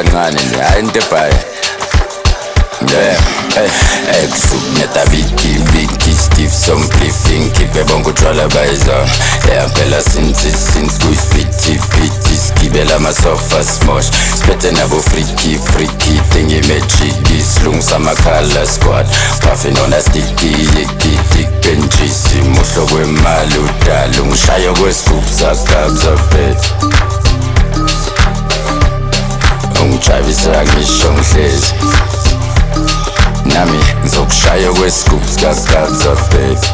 kancane nje hayi into ebhayi. Neta biki Steve some bliffing Kipe bongo twala baizon phela since kuispiti skibela masofa smosh Spete nabo freaky Tingi mejigi Slungsa makala squad Puffin on a sticky Yiki njisi Muhlo kwemali udala Ungishayo kwe-scoop sakabza pet Ungijayivisa ngisho ngihlezi Nami ngizokushaya kwe-scoops kakabza baby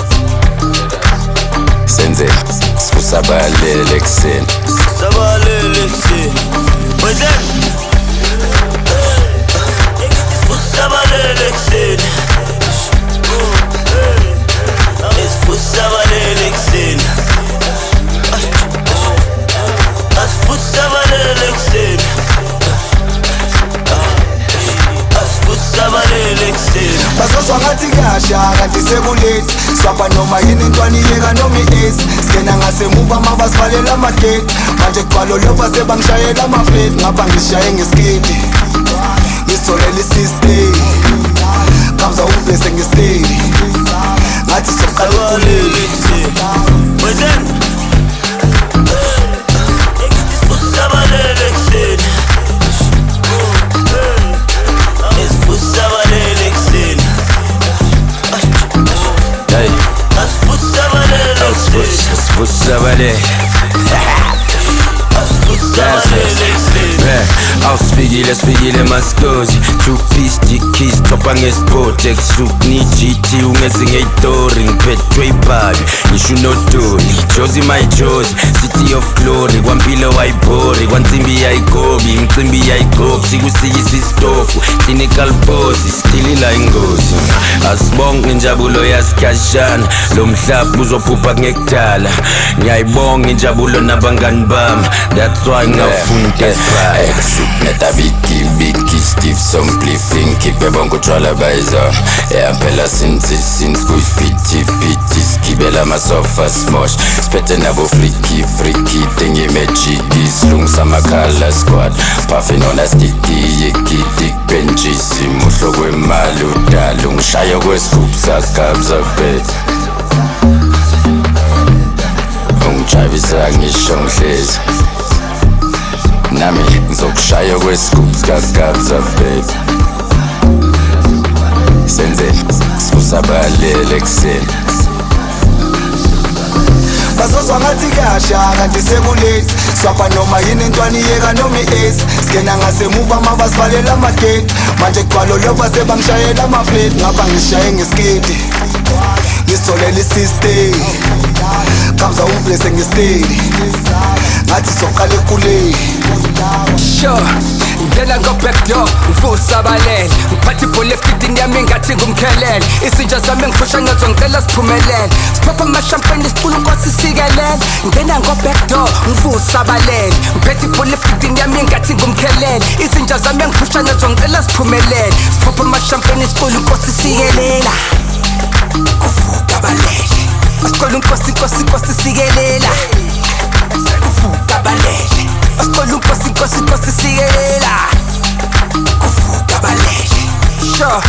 Senze sifusabalele ekuseni Sabalele ekuseni Wenzeni Sifusabalele ekuseni Sifusabalele ekuseni Sifusabalele ekuseni Basoswa ngathi kuyasha kanti sekulate Swapha noma yini intwana iyeka noma i-ace Skena ngasemuva mabasivalela amagate Manje kugcwalo lofa sebangishayela amaflate Ngapha ngishaye ngeskate Ngisitholele i-system Kabza ublese ngestay Ngathi sokuqala ukulele Wenzeni Sifusabalele ekuseni Sifusabalele ekuseni Sifusabalele ekuseni Sifusabalele Sifikile maskozi Two-piece dickies Topa ngesiport Ex-soup ni GT Ungezi ngey'tori Ngiphethwe ibhabi Ngisho unodoli Josie my Josie City of glory Kwampilo wayibhori Kwansimbi yayigobi Imcimbi yayigobi Sikusikisa isitofu Clinical pose Stilila ingozi Asibonge injabulo yasikhashana Lo mhlaba uzophupha ngekudala Ngiyayibonga injabulo nabangani bami That's why ngafuna desperate Neta biki Steve some bliffing Kipe bongo twala baizon phela since kuispiti skibela masofa smosh Spete nabo freaky Tingi mejigi Slungsa makala squad Puffin on a sticky Yiki njisi Muhlo kwemali udala Ungishayo kwe-scoop sakabza pet Ungijayivisa ngisho ngihlezi Nami ngizokushaya kwe-scoops kakabza baby Senze sifusabalele ekuseni Basoswa ngathi kuyasha kanti sekulate Swapha noma yini intwana iyeka noma i-ace Skena ngasemuva mabasivalela amagate Manje kugcwalo lofa sebangishayela amaflate Ngapha ngishaye ngeskate Ngisitholele i-system Kabza ublese ngestay Ngathi sokuqala ekuleni Sure, ngena ngo-back door, ngifusabalele Ngiphatha ibhulef kidini yami ngathi ngumkhelele Izinja zami ngiphusha ngazo ngicela siphumelele Siphopha amashampeni sicula unkosi isikelele Ngena ngo-back door, ngifusabalele Ngiphetha ibhulef kidini yami ngathi ngumkhelele Izinja zami ngiphusha ngazo ngicela siphumelele Siphopha amashampeni sicula unkosi isikelela Kufukabalele Sicula unkosi isikelela Kufukabalele Asicole unkosi sikelela Kufukabalele Sure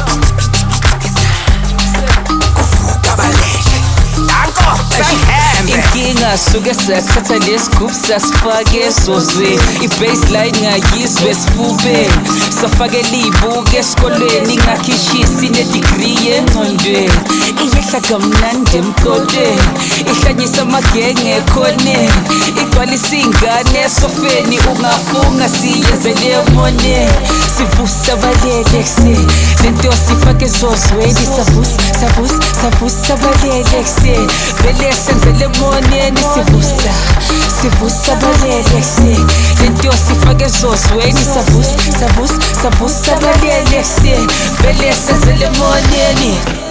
Kufukabalele Danko Inkinga suke sathatha lesigubhu sasifake esozweni I-baseline ngayizwe esifubeni safakela iy'buko esikolweni ngakhishisa ine-degree engqondweni iyehla kamnandi emqolweni ihlanyisa amagenge ekhoneni igcwalisa iy'ngane esofeni ungafunga siyenzele emoneni sivusabalele ekuseni lento sifake ezozweni savusabalele ekuseni vele senzele emoneni sivusabalele ekuseni lento sifake ezozweni savusabalele ekuseni vele senzele emoneni